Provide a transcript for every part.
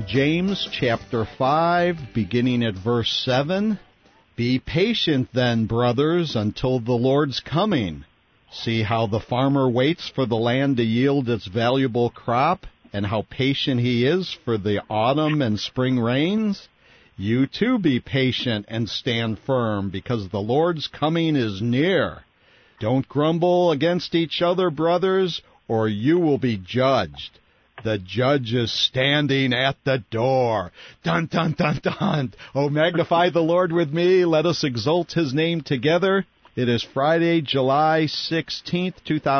from James chapter 5, beginning at verse 7. Be patient then, brothers, until the Lord's coming. See how the farmer waits for the land to yield its valuable crop, and how patient he is for the autumn and spring rains. You too be patient and stand firm, because the Lord's coming is near. Don't grumble against each other, brothers, or you will be judged. The judge is standing at the door. Dun, dun, dun, dun. Oh, magnify the Lord with me. Let us exalt his name together. It is Friday, July 16th,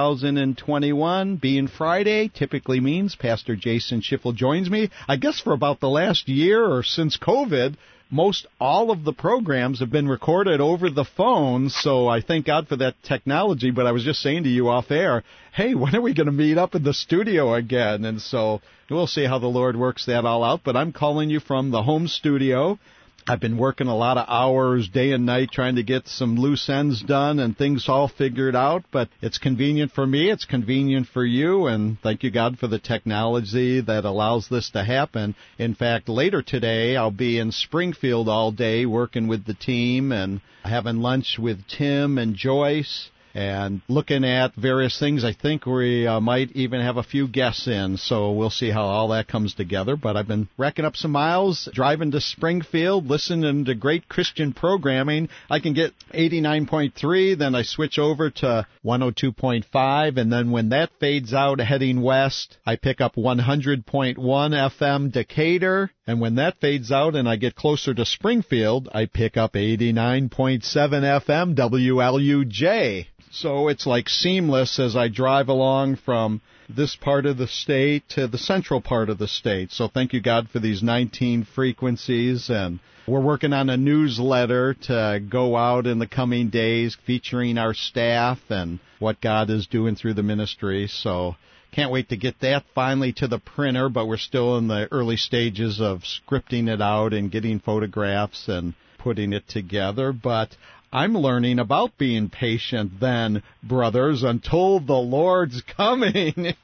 2021. Being Friday typically means Pastor Jason Schiffel joins me. I guess for about the last year or since COVID, most all of the programs have been recorded over the phone, so I thank God for that technology. But I was just saying to you off air, hey, when are we going to meet up in the studio again? And so we'll see how the Lord works that all out. But I'm calling you from the home studio. I've been working a lot of hours, day and night, trying to get some loose ends done and things all figured out. But it's convenient for me. It's convenient for you. And thank you, God, for the technology that allows this to happen. In fact, later today, I'll be in Springfield all day working with the team and having lunch with Tim and Joyce and looking at various things. I think we might even have a few guests in, so we'll see how all that comes together. But I've been racking up some miles, driving to Springfield, listening to great Christian programming. I can get 89.3, then I switch over to 102.5, and then when that fades out heading west, I pick up 100.1 FM Decatur, and when that fades out and I get closer to Springfield, I pick up 89.7 FM WLUJ. So it's like seamless as I drive along from this part of the state to the central part of the state. So thank you, God, for these 19 frequencies. And we're working on a newsletter to go out in the coming days featuring our staff and what God is doing through the ministry. So can't wait to get that finally to the printer, but we're still in the early stages of scripting it out and getting photographs and putting it together. But I'm learning about being patient then, brothers, until the Lord's coming.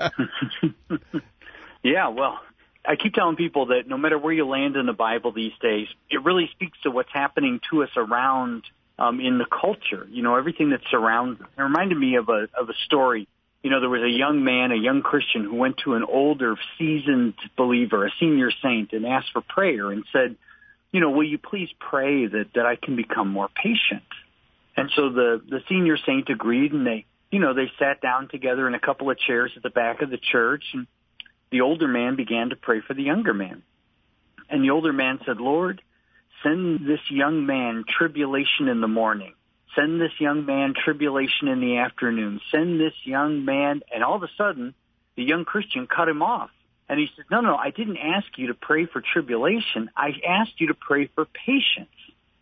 Yeah, well, I keep telling people that no matter where you land in the Bible these days, it really speaks to what's happening to us around in the culture, you know, everything that surrounds us. It reminded me of a story. You know, there was a young man, a young Christian, who went to an older, seasoned believer, a senior saint, and asked for prayer and said, you know, will you please pray that I can become more patient? And so the senior saint agreed, and they sat down together in a couple of chairs at the back of the church, and the older man began to pray for the younger man. And the older man said, Lord, send this young man tribulation in the morning. Send this young man tribulation in the afternoon. Send this young man, and all of a sudden, the young Christian cut him off. And he said, no, I didn't ask you to pray for tribulation. I asked you to pray for patience.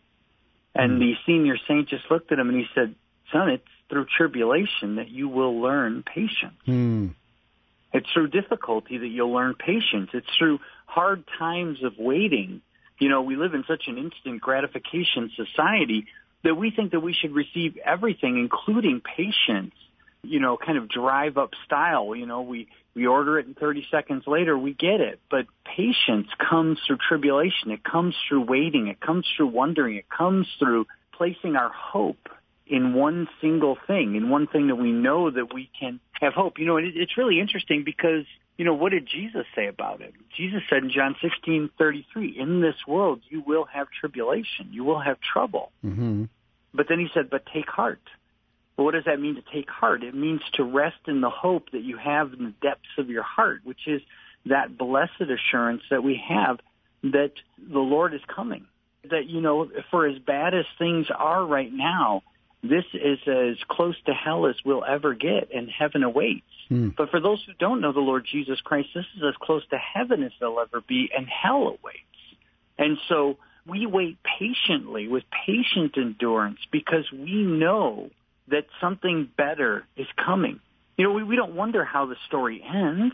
And the senior saint just looked at him and he said, son, it's through tribulation that you will learn patience. It's through difficulty that you'll learn patience. It's through hard times of waiting. You know, we live in such an instant gratification society that we think that we should receive everything, including patience, you know, kind of drive-up style. You know, we order it and 30 seconds later we get it. But patience comes through tribulation. It comes through waiting. It comes through wondering. It comes through placing our hope in one single thing, in one thing that we know that we can have hope. You know, it's really interesting because, you know, what did Jesus say about it? Jesus said in John 16:33, in this world you will have tribulation. You will have trouble. Mm-hmm. But then he said, but take heart. Well, what does that mean to take heart? It means to rest in the hope that you have in the depths of your heart, which is that blessed assurance that we have that the Lord is coming. That, you know, for as bad as things are right now, this is as close to hell as we'll ever get, and heaven awaits. But for those who don't know the Lord Jesus Christ, this is as close to heaven as they'll ever be, and hell awaits. And so we wait patiently with patient endurance because we know that something better is coming. You know, we don't wonder how the story ends.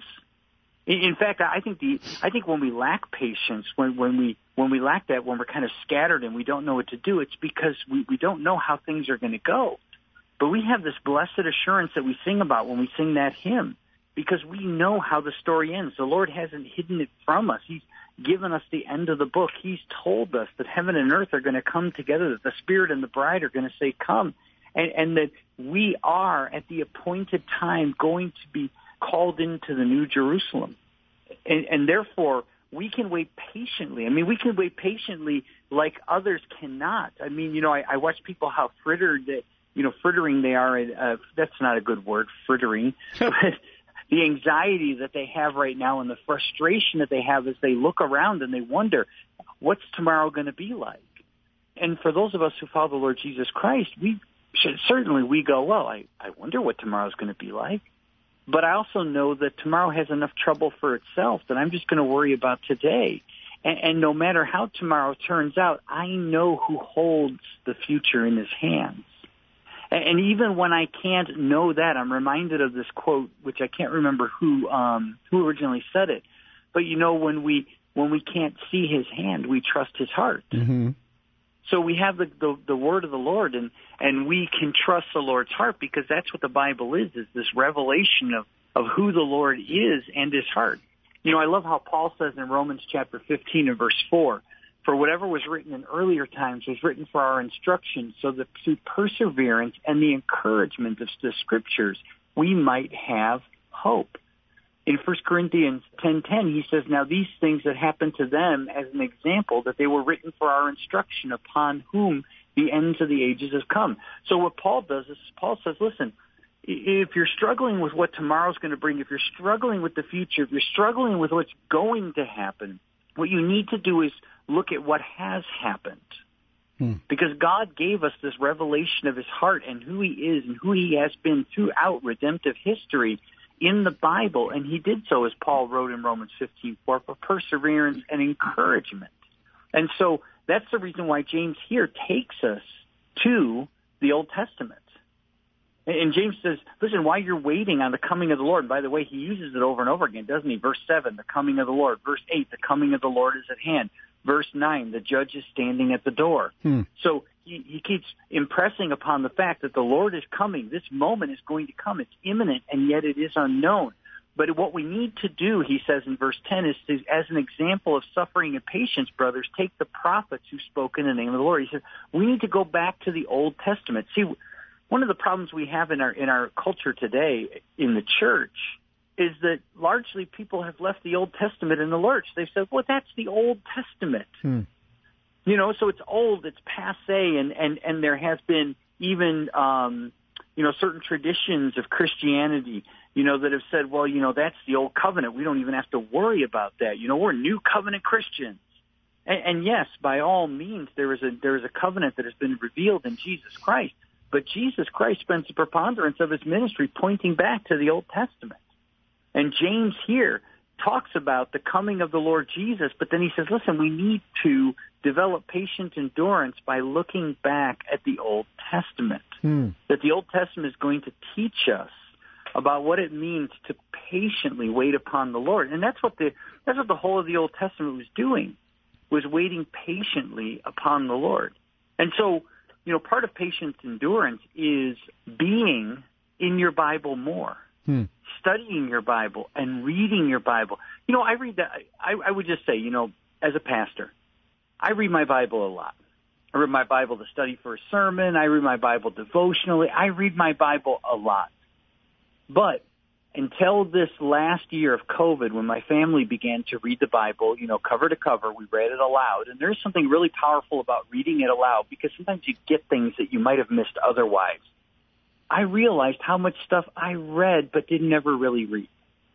In fact, I think when we lack patience, when we lack that, when we're kind of scattered and we don't know what to do, it's because we don't know how things are going to go. But we have this blessed assurance that we sing about when we sing that hymn, because we know how the story ends. The Lord hasn't hidden it from us. given us the end of the book. He's told us that heaven and earth are going to come together, that the Spirit and the bride are going to say, come, and that we are at the appointed time going to be called into the New Jerusalem. And therefore, we can wait patiently. I mean, we can wait patiently like others cannot. I mean, I watch people how frittering they are. That's not a good word, frittering. But the anxiety that they have right now and the frustration that they have as they look around and they wonder, what's tomorrow going to be like? And for those of us who follow the Lord Jesus Christ, we go, well, I wonder what tomorrow's going to be like. But I also know that tomorrow has enough trouble for itself that I'm just going to worry about today. And no matter how tomorrow turns out, I know who holds the future in his hands. And even when I can't know that, I'm reminded of this quote, which I can't remember who originally said it. But when we can't see his hand, we trust his heart. Mm-hmm. So we have the word of the Lord, and we can trust the Lord's heart, because that's what the Bible is this revelation of who the Lord is and his heart. I love how Paul says in Romans chapter 15 and verse 4, for whatever was written in earlier times was written for our instruction, so that through perseverance and the encouragement of the Scriptures, we might have hope. In 1 Corinthians 10:10, he says, now these things that happened to them as an example, that they were written for our instruction, upon whom the ends of the ages have come. So what Paul does is Paul says, listen, if you're struggling with what tomorrow's going to bring, if you're struggling with the future, if you're struggling with what's going to happen, what you need to do is look at what has happened. Because God gave us this revelation of his heart and who he is and who he has been throughout redemptive history in the Bible, and he did so, as Paul wrote in Romans 15:4, for perseverance and encouragement. And so that's the reason why James here takes us to the Old Testament. And James says, listen, while you're waiting on the coming of the Lord, and by the way, he uses it over and over again, doesn't he? Verse 7, the coming of the Lord. Verse 8, the coming of the Lord is at hand. Verse 9, the judge is standing at the door. So he keeps impressing upon the fact that the Lord is coming. This moment is going to come. It's imminent, and yet it is unknown. But what we need to do, he says in verse 10, is to, as an example of suffering and patience, brothers, take the prophets who spoke in the name of the Lord. He says, we need to go back to the Old Testament. See, one of the problems we have in our culture today in the church is that largely people have left the Old Testament in the lurch. They've said, well, that's the Old Testament. So it's old, it's passé, and there has been even, certain traditions of Christianity, that have said, well, that's the Old Covenant. We don't even have to worry about that. We're New Covenant Christians. And yes, by all means, there is a covenant that has been revealed in Jesus Christ. But Jesus Christ spends the preponderance of his ministry pointing back to the Old Testament. And James here talks about the coming of the Lord Jesus, but then he says, listen, we need to develop patient endurance by looking back at the Old Testament. That the Old Testament is going to teach us about what it means to patiently wait upon the Lord. And that's what the whole of the Old Testament was doing, was waiting patiently upon the Lord. And so, part of patient endurance is being in your Bible more. Studying your Bible and reading your Bible. I read that. I would just say, as a pastor, I read my Bible a lot. I read my Bible to study for a sermon. I read my Bible devotionally. I read my Bible a lot. But until this last year of COVID, when my family began to read the Bible, cover to cover, we read it aloud. And there's something really powerful about reading it aloud, because sometimes you get things that you might have missed otherwise. I realized how much stuff I read but didn't ever really read,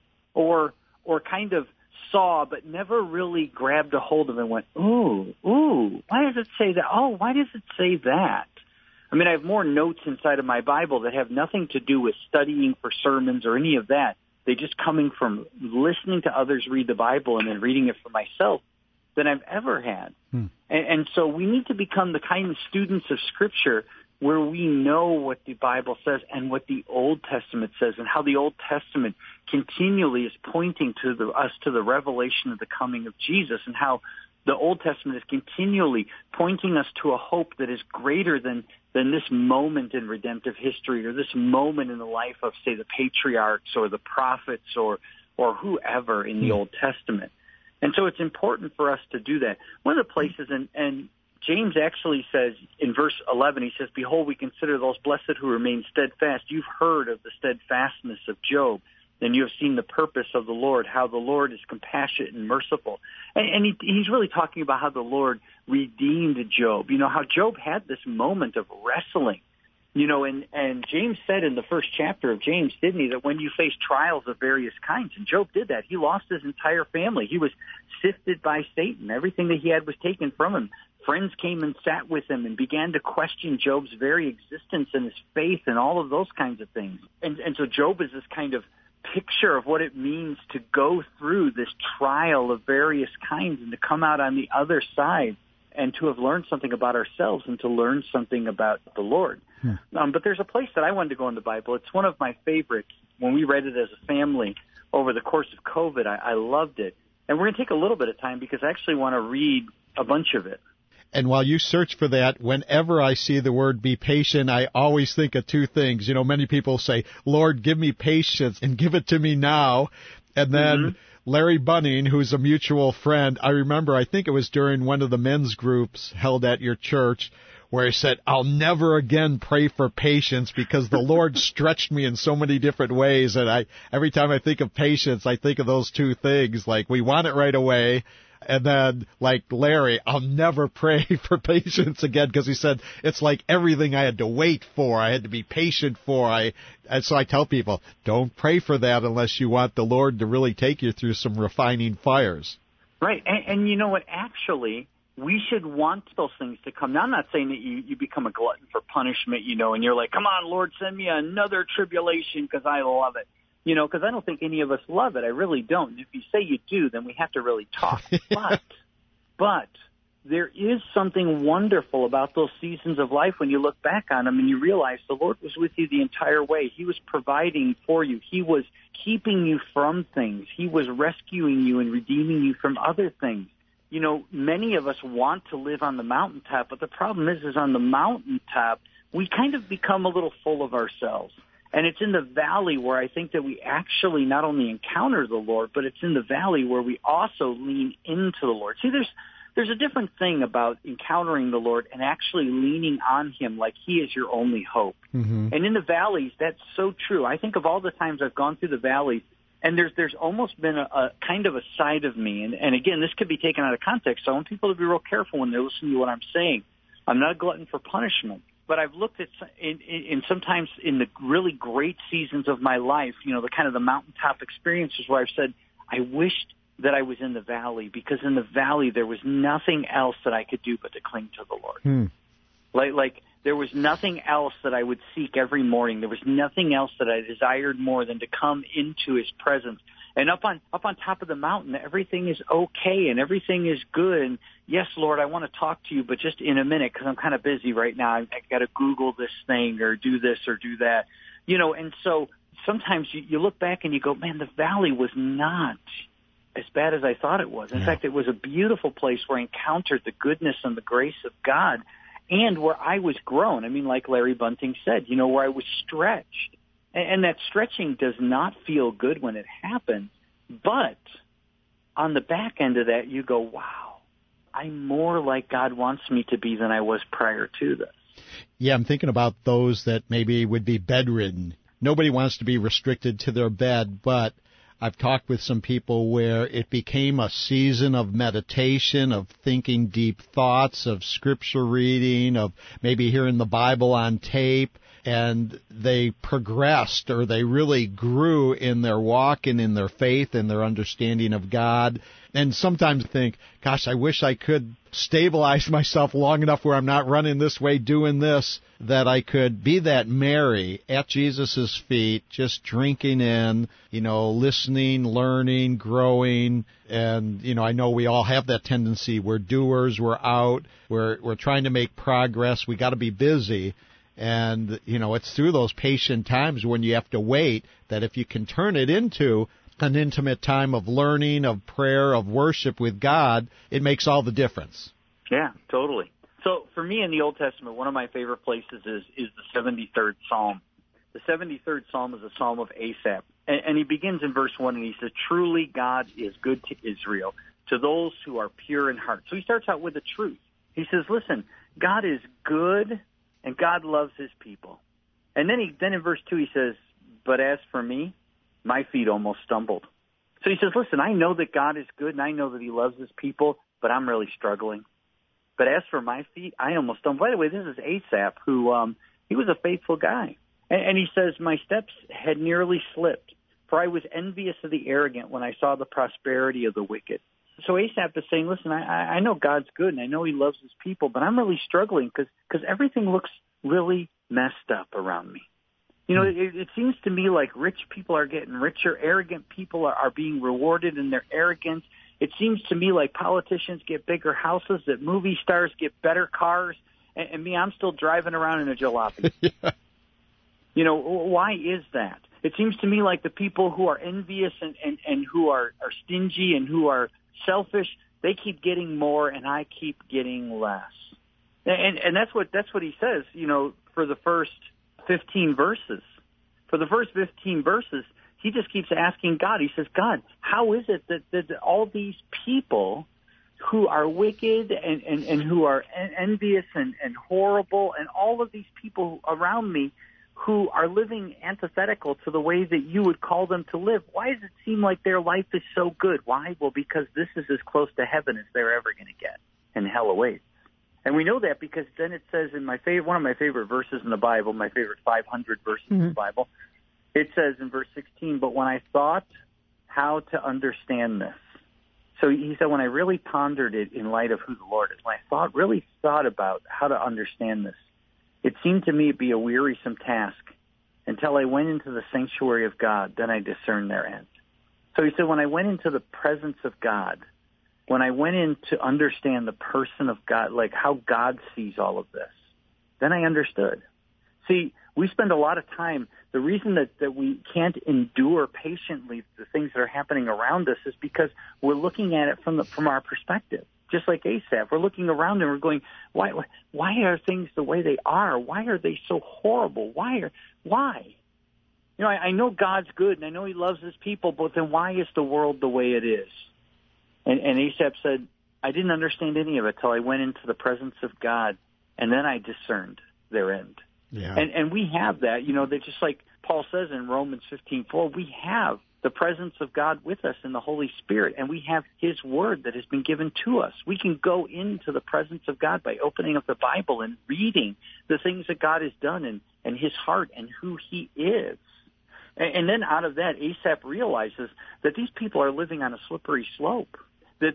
or kind of saw but never really grabbed a hold of and went, ooh, why does it say that? Oh, why does it say that? I mean, I have more notes inside of my Bible that have nothing to do with studying for sermons or any of that. They're just coming from listening to others read the Bible and then reading it for myself than I've ever had. And so we need to become the kind of students of Scripture where we know what the Bible says and what the Old Testament says, and how the Old Testament continually is pointing to us to the revelation of the coming of Jesus, and how the Old Testament is continually pointing us to a hope that is greater than this moment in redemptive history, or this moment in the life of, say, the patriarchs or the prophets or whoever in the Old Testament. And so it's important for us to do that. One of the places, and James actually says in verse 11, he says, "Behold, we consider those blessed who remain steadfast. You've heard of the steadfastness of Job, and you have seen the purpose of the Lord, how the Lord is compassionate and merciful." And he's really talking about how the Lord redeemed Job. You know, how Job had this moment of wrestling. You know, and James said in the first chapter of James, didn't he, that when you face trials of various kinds, and Job did that. He lost his entire family. He was sifted by Satan. Everything that he had was taken from him. Friends came and sat with him and began to question Job's very existence and his faith and all of those kinds of things. And so Job is this kind of picture of what it means to go through this trial of various kinds and to come out on the other side and to have learned something about ourselves and to learn something about the Lord. But there's a place that I wanted to go in the Bible. It's one of my favorites. When we read it as a family over the course of COVID, I loved it. And we're going to take a little bit of time because I actually want to read a bunch of it. And while you search for that, whenever I see the word be patient, I always think of two things. You know, many people say, "Lord, give me patience and give it to me now." And then Larry Bunning, who's a mutual friend, I think it was during one of the men's groups held at your church, where he said, "I'll never again pray for patience because the Lord stretched me in so many different ways." And every time I think of patience, I think of those two things. Like, we want it right away. And then, like Larry, I'll never pray for patience again because he said it's like everything I had to wait for, I had to be patient for. And so I tell people, don't pray for that unless you want the Lord to really take you through some refining fires. Right. And you know what? Actually, we should want those things to come. Now, I'm not saying that you become a glutton for punishment, you know, and you're like, "Come on, Lord, send me another tribulation because I love it." You know, because I don't think any of us love it. I really don't. If you say you do, then we have to really talk. But there is something wonderful about those seasons of life when you look back on them and you realize the Lord was with you the entire way. He was providing for you. He was keeping you from things. He was rescuing you and redeeming you from other things. You know, many of us want to live on the mountaintop, but the problem is on the mountaintop, we kind of become a little full of ourselves. And it's in the valley where I think that we actually not only encounter the Lord, but it's in the valley where we also lean into the Lord. See, there's a different thing about encountering the Lord and actually leaning on Him like He is your only hope. And in the valleys, that's so true. I think of all the times I've gone through the valleys, and there's almost been a kind of a side of me. And again, this could be taken out of context, so I want people to be real careful when they're listening to what I'm saying. I'm not a glutton for punishment. But I've looked at in sometimes in the really great seasons of my life, you know, the kind of the mountaintop experiences where I've said, I wished that I was in the valley, because in the valley there was nothing else that I could do but to cling to the Lord. Like there was nothing else that I would seek every morning. There was nothing else that I desired more than to come into His presence. And up on top of the mountain, everything is okay and everything is good. And yes, Lord, I want to talk to you, but just in a minute because I'm kind of busy right now. I got to Google this thing or do this or do that, you know. And so sometimes you look back and you go, man, the valley was not as bad as I thought it was. In fact, it was a beautiful place where I encountered the goodness and the grace of God, and where I was grown. I mean, like Larry Bunting said, you know, where I was stretched. And that stretching does not feel good when it happens, but on the back end of that, you go, wow, I'm more like God wants me to be than I was prior to this. Yeah, I'm thinking about those that maybe would be bedridden. Nobody wants to be restricted to their bed, but I've talked with some people where it became a season of meditation, of thinking deep thoughts, of scripture reading, of maybe hearing the Bible on tape, and they progressed, or they really grew in their walk and in their faith and their understanding of God. And sometimes think, gosh, I wish I could stabilize myself long enough where I'm not running this way, doing this, that I could be that Mary at Jesus' feet, just drinking in, you know, listening, learning, growing. And, you know, I know we all have that tendency. We're doers, we're out, we're trying to make progress, we got to be busy. And, you know, it's through those patient times when you have to wait that if you can turn it into an intimate time of learning, of prayer, of worship with God, it makes all the difference. Yeah, totally. So for me in the Old Testament, one of my favorite places is the 73rd Psalm. The 73rd Psalm is a psalm of Asaph. And he begins in verse 1, and he says, truly God is good to Israel, to those who are pure in heart. So he starts out with the truth. He says, listen, God is good and God loves his people. And then in verse 2 he says, but as for me, my feet almost stumbled. So he says, listen, I know that God is good and I know that he loves his people, but I'm really struggling. But as for my feet, I almost stumbled. By the way, this is Asaph, who he was a faithful guy. And he says, my steps had nearly slipped, for I was envious of the arrogant when I saw the prosperity of the wicked. So Asaph is saying, listen, I know God's good and I know he loves his people, but I'm really struggling because everything looks really messed up around me. You know, it seems to me like rich people are getting richer, arrogant people are being rewarded in their arrogance. It seems to me like politicians get bigger houses, that movie stars get better cars, and me, I'm still driving around in a jalopy. Yeah. You know, why is that? It seems to me like the people who are envious and who are stingy and who are selfish, they keep getting more and I keep getting less. And that's what he says, you know, for the first 15 verses. For the first 15 verses, he just keeps asking God. He says, God, how is it that all these people who are wicked and who are envious and horrible, and all of these people around me who are living antithetical to the way that you would call them to live, why does it seem like their life is so good? Why? Well, because this is as close to heaven as they're ever going to get, and hell awaits. And we know that because then it says in one of my favorite verses in the Bible, my favorite 500 verses in the Bible, it says in verse 16, but when I thought how to understand this. So he said, when I really pondered it in light of who the Lord is, when I really thought about how to understand this, it seemed to me to be a wearisome task until I went into the sanctuary of God, then I discerned their end. So he said, when I went into the presence of God, when I went in to understand the person of God, like how God sees all of this, then I understood. See, we spend a lot of time, the reason that we can't endure patiently the things that are happening around us is because we're looking at it from our perspective. Just like Asaph, we're looking around and we're going, why are things the way they are? Why are they so horrible? Why? You know, I know God's good and I know he loves his people, but then why is the world the way it is? And Asaph said, I didn't understand any of it till I went into the presence of God, and then I discerned their end. Yeah. And we have that, you know, that just like Paul says in Romans 15:4, we have the presence of God with us in the Holy Spirit, and we have his word that has been given to us. We can go into the presence of God by opening up the Bible and reading the things that God has done and his heart and who he is. And then out of that, Asaph realizes that these people are living on a slippery slope. That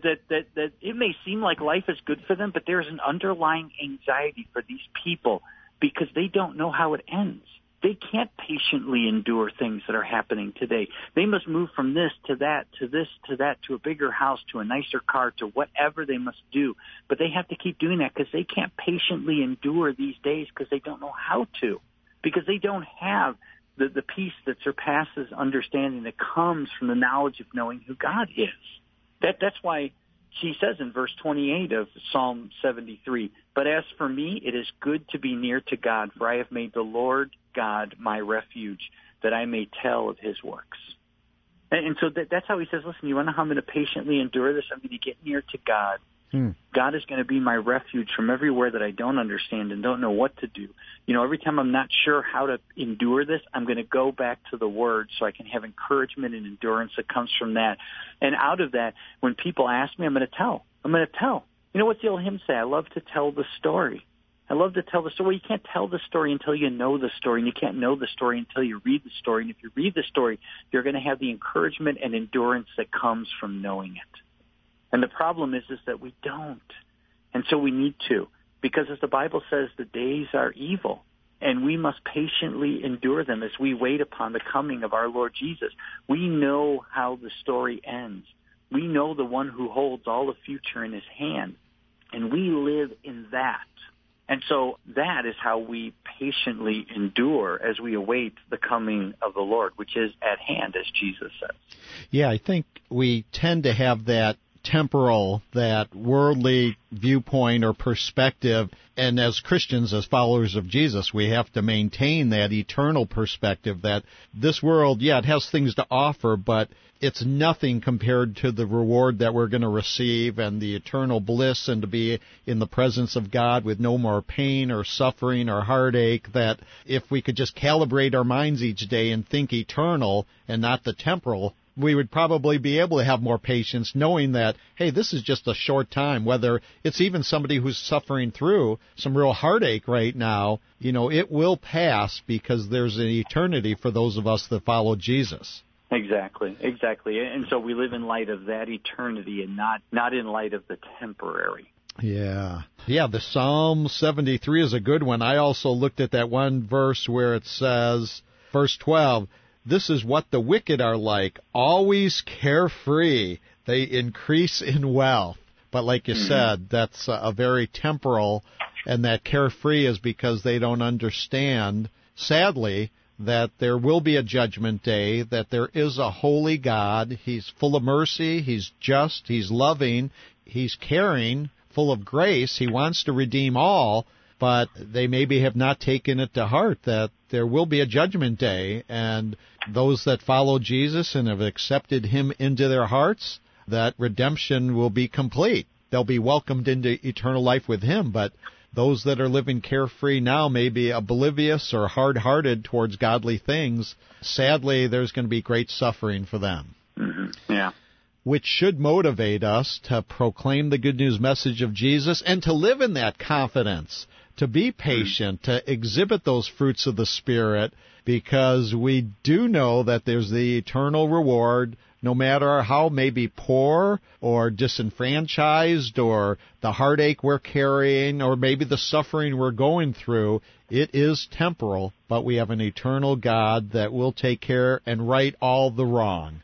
it may seem like life is good for them, but there's an underlying anxiety for these people because they don't know how it ends. They can't patiently endure things that are happening today. They must move from this to that, to this to that, to a bigger house, to a nicer car, to whatever they must do. But they have to keep doing that because they can't patiently endure these days because they don't know how to, because they don't have the peace that surpasses understanding that comes from the knowledge of knowing who God is. That's why she says in verse 28 of Psalm 73, but as for me, it is good to be near to God, for I have made the Lord God my refuge, that I may tell of his works. And so that's how he says, listen, you want to know how I'm going to patiently endure this? I'm going to get near to God. God is going to be my refuge from everywhere that I don't understand and don't know what to do. You know, every time I'm not sure how to endure this, I'm going to go back to the Word so I can have encouragement and endurance that comes from that. And out of that, when people ask me, I'm going to tell. You know what's the old hymn say? I love to tell the story. I love to tell the story. You can't tell the story until you know the story, and you can't know the story until you read the story. And if you read the story, you're going to have the encouragement and endurance that comes from knowing it. And the problem is that we don't. And so we need to, because as the Bible says, the days are evil, and we must patiently endure them as we wait upon the coming of our Lord Jesus. We know how the story ends. We know the one who holds all the future in his hand, and we live in that. And so that is how we patiently endure as we await the coming of the Lord, which is at hand, as Jesus says. Yeah, I think we tend to have that temporal, that worldly viewpoint or perspective. And as Christians, as followers of Jesus, we have to maintain that eternal perspective that this world, yeah, it has things to offer, but it's nothing compared to the reward that we're going to receive and the eternal bliss and to be in the presence of God with no more pain or suffering or heartache, that if we could just calibrate our minds each day and think eternal and not the temporal, we would probably be able to have more patience knowing that, hey, this is just a short time, whether it's even somebody who's suffering through some real heartache right now, it will pass because there's an eternity for those of us that follow Jesus. Exactly. And so we live in light of that eternity and not in light of the temporary. Yeah, the Psalm 73 is a good one. I also looked at that one verse where it says, verse 12, "This is what the wicked are like, always carefree. They increase in wealth." But like you said, that's a very temporal, and that carefree is because they don't understand, sadly, that there will be a judgment day, that there is a holy God. He's full of mercy, He's just, He's loving, He's caring, full of grace. He wants to redeem all, but they maybe have not taken it to heart that there will be a judgment day, and those that follow Jesus and have accepted Him into their hearts, that redemption will be complete. They'll be welcomed into eternal life with Him, but those that are living carefree now may be oblivious or hard-hearted towards godly things. Sadly, there's going to be great suffering for them. Mm-hmm. Yeah. Which should motivate us to proclaim the good news message of Jesus and to live in that confidence, to be patient, to exhibit those fruits of the Spirit, because we do know that there's the eternal reward, no matter how maybe poor or disenfranchised or the heartache we're carrying or maybe the suffering we're going through. It is temporal, but we have an eternal God that will take care and right all the wrong.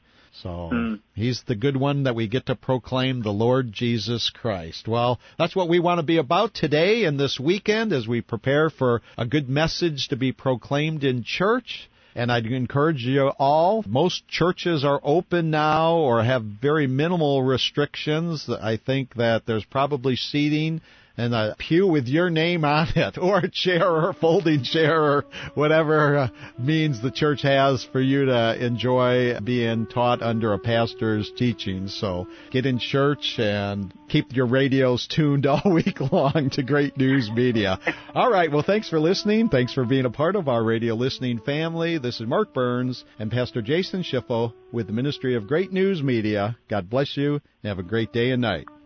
So He's the good one that we get to proclaim, the Lord Jesus Christ. Well, that's what we want to be about today and this weekend as we prepare for a good message to be proclaimed in church. And I'd encourage you all, most churches are open now or have very minimal restrictions. I think that there's probably seating and a pew with your name on it, or a chair or a folding chair or whatever means the church has for you to enjoy being taught under a pastor's teaching. So get in church and keep your radios tuned all week long to Great News Media. All right, well, thanks for listening. Thanks for being a part of our radio listening family. This is Mark Burns and Pastor Jason Schiffel with the Ministry of Great News Media. God bless you and have a great day and night.